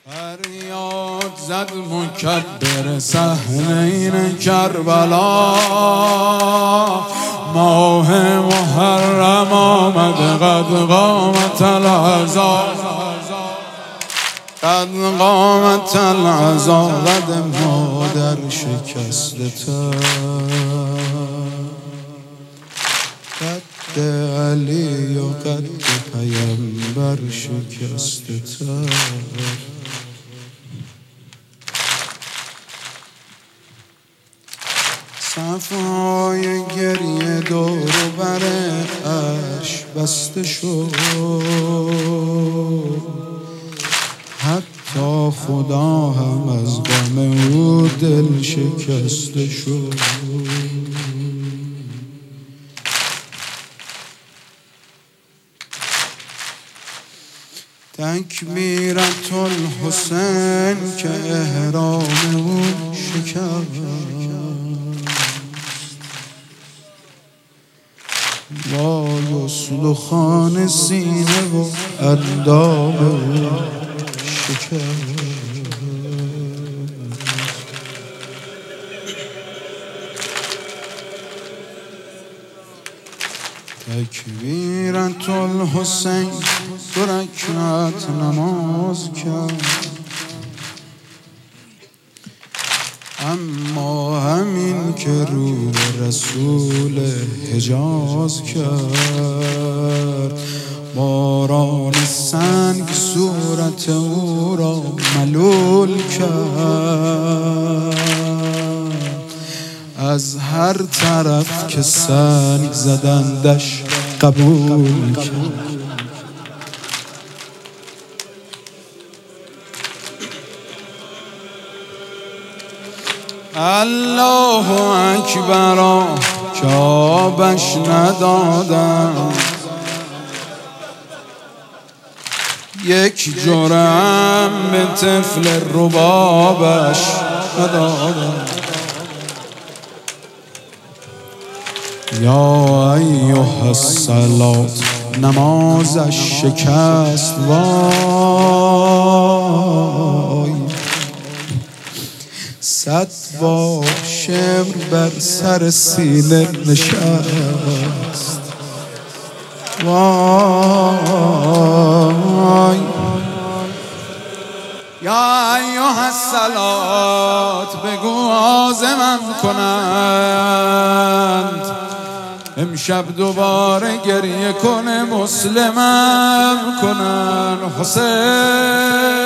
فریاد زد مکبر صحنین کربلا، ماه محرم آمد قد قامت العزا، قد قامت العزا. قد مادر شکسته تر، قد علی و قد پیامبر شکسته تر. صفای گریه دور بر عرش بسته شد، حتی خدا هم از غم او دل شکسته شد. تکبیرت الحسین که احرام او شکست، لا یصلخان سینه و اندام او شکست. تکبیرت الحسین 2 رکعت نماز کرد، اما همین که رو به رسول حجاز کرد، باران سنگ صورت او را ملول کرد. از هر طرف که سنگ زدندش قبول کرد. الله اکبر که آبش ندادم، یک جرعه به طفل ربابش ندادم. یا ایها الصلات نمازش شکست، وای 100 بار شمر بر سر سینه نشست، وای یا ایها الصلات بگو عازمم کنند، امشب دوباره گریه کنه مسلمم کنن. حسین